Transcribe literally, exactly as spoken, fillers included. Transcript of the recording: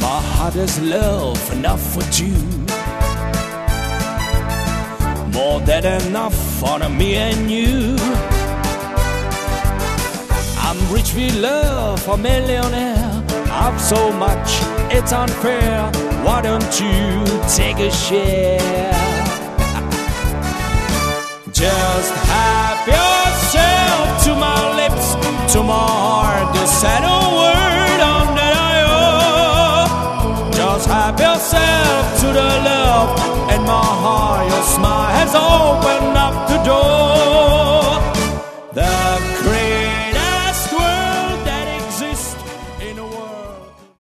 My heart is love enough for two, more than enough for me and you. I'm rich with love, a millionaire. I've so much, it's unfair. Why don't you take a share? Just have yourself to my lips, to my heart. Just say a word on that I owe. Just have yourself to the left.